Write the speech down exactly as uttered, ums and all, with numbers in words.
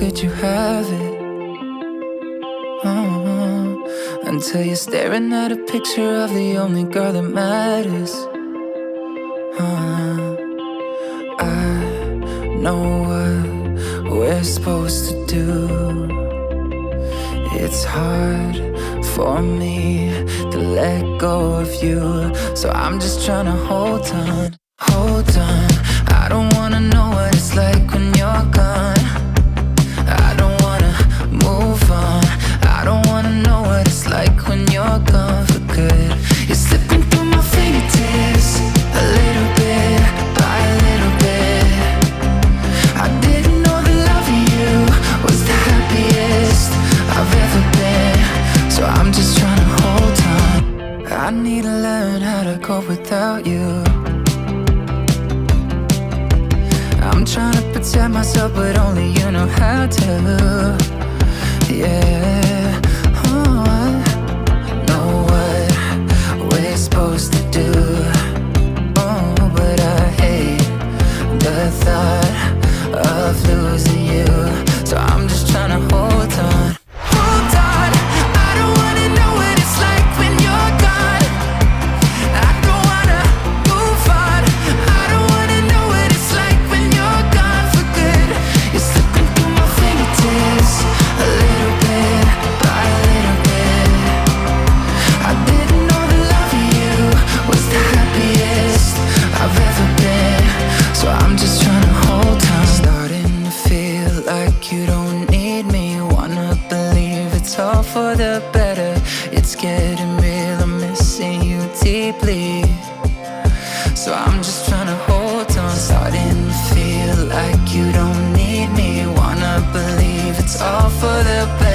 could you have it? uh, Until you're staring at a picture of the only girl that matters. uh, I know what we're supposed to do. It's hard for me to let go of you, so I'm just trying to hold on, hold on. I don't wanna know what it's like when you're gone. I don't wanna move on. I don't wanna know what it's like when you're gone for good. You're slipping through my fingertips, a little bit by a little bit. I didn't know that loving you was the happiest I've ever been, so I'm just trying to hold on. I need to learn how to cope without you. I'm trying to protect myself, but only you know how to. Yeah, oh, I know what we're supposed to do. Oh, but I hate the thought of losing you, so I'm just trying to hold on. Hold on, I don't wanna know what it's like when you're gone. I don't wanna move on. I don't wanna know what it's like when you're gone for good. You're slipping through my fingertips, a little bit by a little bit. I didn't know that loving you was the happiest I've ever been, so I'm just trying to hold on. Starting to feel like you don't need me. Wanna believe it's all for the better. It's getting real, I'm missing you deeply, so I'm just trying to hold on. Starting to feel like you don't need me. Wanna believe it's all for the better.